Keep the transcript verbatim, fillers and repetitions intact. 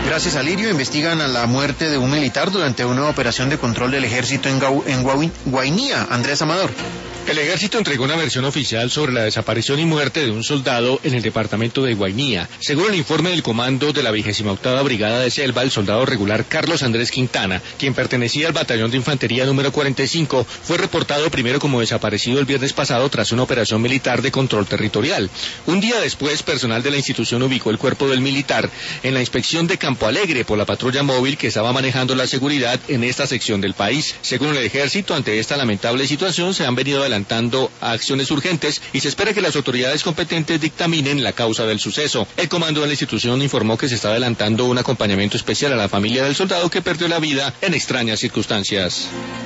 Gracias, Alirio. Investigan a la muerte de un militar durante una operación de control del ejército en, Gau en Guau Guainía. Andrés Amador. El ejército entregó una versión oficial sobre la desaparición y muerte de un soldado en el departamento de Guainía. Según el informe del comando de la vigésima octava Brigada de Selva, el soldado regular Carlos Andrés Quintana, quien pertenecía al batallón de infantería número cuarenta y cinco, fue reportado primero como desaparecido el viernes pasado tras una operación militar de control territorial. Un día después, personal de la institución ubicó el cuerpo del militar en la inspección de Campo Alegre por la patrulla móvil que estaba manejando la seguridad en esta sección del país. Según el ejército, ante esta lamentable situación se han venido adelantando a acciones urgentes y se espera que las autoridades competentes dictaminen la causa del suceso. El comando de la institución informó que se está adelantando un acompañamiento especial a la familia del soldado que perdió la vida en extrañas circunstancias.